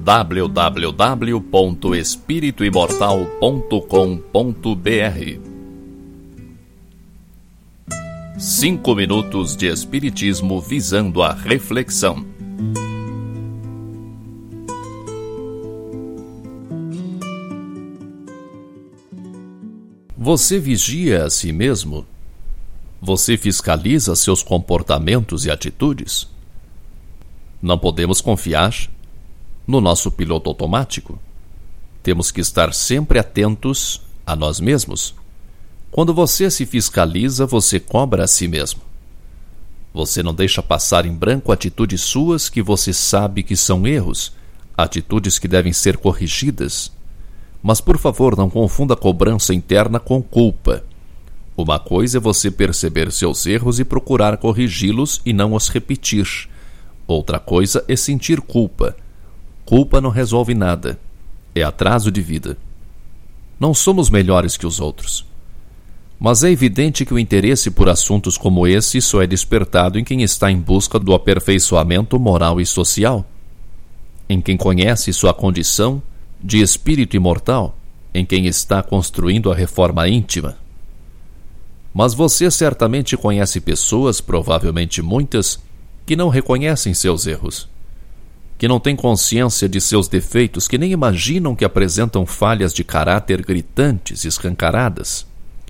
www.espirituimortal.com.br 5 minutos de Espiritismo visando a reflexão. Você vigia a si mesmo? Você fiscaliza seus comportamentos e atitudes? Não podemos confiar no nosso piloto automático. Temos que estar sempre atentos a nós mesmos. Quando você se fiscaliza, você cobra a si mesmo. Você não deixa passar em branco atitudes suas que você sabe que são erros, atitudes que devem ser corrigidas. Mas, por favor, não confunda cobrança interna com culpa. Uma coisa é você perceber seus erros e procurar corrigi-los e não os repetir. Outra coisa é sentir culpa. Culpa não resolve nada. É atraso de vida. Não somos melhores que os outros. Mas é evidente que o interesse por assuntos como esse só é despertado em quem está em busca do aperfeiçoamento moral e social, em quem conhece sua condição de espírito imortal, em quem está construindo a reforma íntima. Mas você certamente conhece pessoas, provavelmente muitas, que não reconhecem seus erros, que não têm consciência de seus defeitos, que nem imaginam que apresentam falhas de caráter gritantes, escancaradas.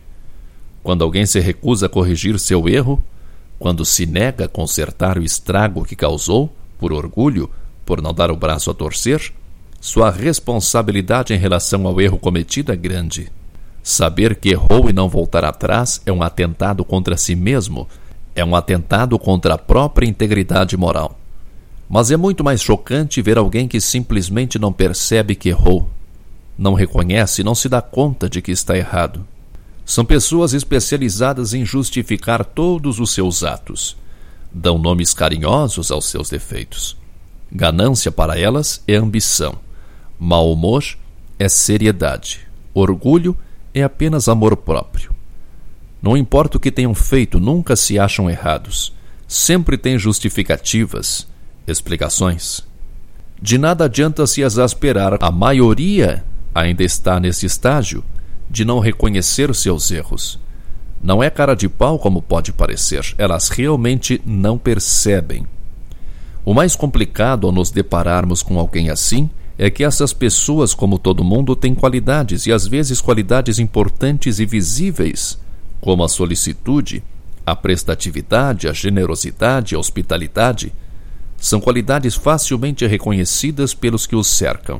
Quando alguém se recusa a corrigir seu erro, quando se nega a consertar o estrago que causou, por orgulho, por não dar o braço a torcer, sua responsabilidade em relação ao erro cometido é grande. Saber que errou e não voltar atrás é um atentado contra si mesmo, é um atentado contra a própria integridade moral. Mas é muito mais chocante ver alguém que simplesmente não percebe que errou, não reconhece, não se dá conta de que está errado. São pessoas especializadas em justificar todos os seus atos. Dão nomes carinhosos aos seus defeitos. Ganância para elas é ambição. Mau humor é seriedade. Orgulho é apenas amor próprio. Não importa o que tenham feito, nunca se acham errados. Sempre têm justificativas, explicações. De nada adianta se exasperar. A maioria ainda está nesse estágio de não reconhecer os seus erros. Não é cara de pau como pode parecer. Elas realmente não percebem. O mais complicado ao nos depararmos com alguém assim é que essas pessoas, como todo mundo, têm qualidades, e às vezes qualidades importantes e visíveis, como a solicitude, a prestatividade, a generosidade, a hospitalidade. São qualidades facilmente reconhecidas pelos que os cercam.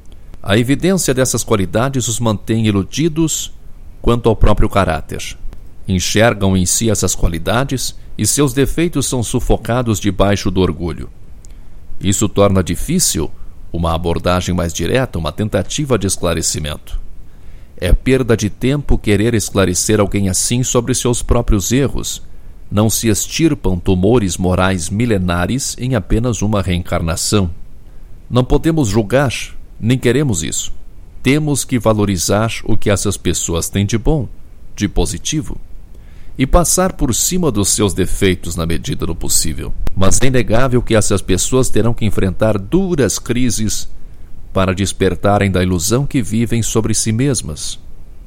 A evidência dessas qualidades os mantém iludidos quanto ao próprio caráter. Enxergam em si essas qualidades e seus defeitos são sufocados debaixo do orgulho. Isso torna difícil uma abordagem mais direta, uma tentativa de esclarecimento. É perda de tempo querer esclarecer alguém assim sobre seus próprios erros. Não se extirpam tumores morais milenares em apenas uma reencarnação. Não podemos julgar, nem queremos isso. Temos que valorizar o que essas pessoas têm de bom, de positivo, e passar por cima dos seus defeitos na medida do possível. Mas é inegável que essas pessoas terão que enfrentar duras crises para despertarem da ilusão que vivem sobre si mesmas.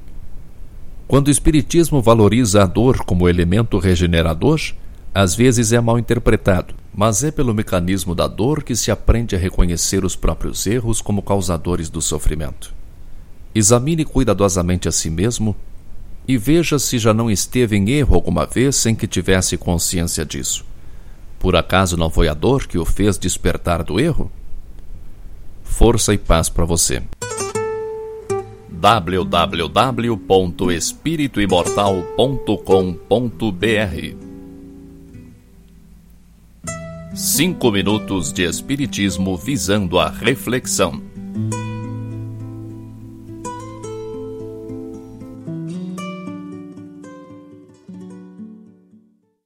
Quando o Espiritismo valoriza a dor como elemento regenerador, às vezes é mal interpretado, mas é pelo mecanismo da dor que se aprende a reconhecer os próprios erros como causadores do sofrimento. Examine cuidadosamente a si mesmo e veja se já não esteve em erro alguma vez sem que tivesse consciência disso. Por acaso não foi a dor que o fez despertar do erro? Força e paz para você. www.espirituimortal.com.br 5 minutos de Espiritismo visando a reflexão.